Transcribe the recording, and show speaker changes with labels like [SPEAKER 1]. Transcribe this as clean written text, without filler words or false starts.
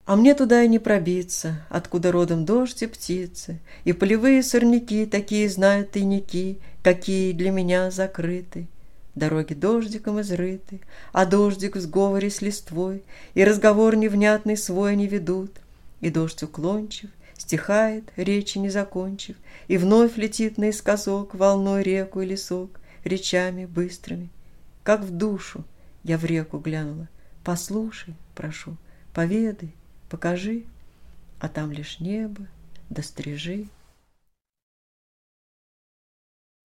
[SPEAKER 1] А мне туда и не пробиться, откуда родом дождь и птицы, и полевые сорняки такие знают тайники, какие для меня закрыты. Дороги дождиком изрыты, а дождик в сговоре с листвой, и разговор невнятный свой не ведут, и дождь уклончив, стихает, речи не закончив, и вновь летит наискосок волной реку и лесок, речами быстрыми. Как в душу я в реку глянула, послушай, прошу, поведай, покажи, а там лишь небо, да стрижи.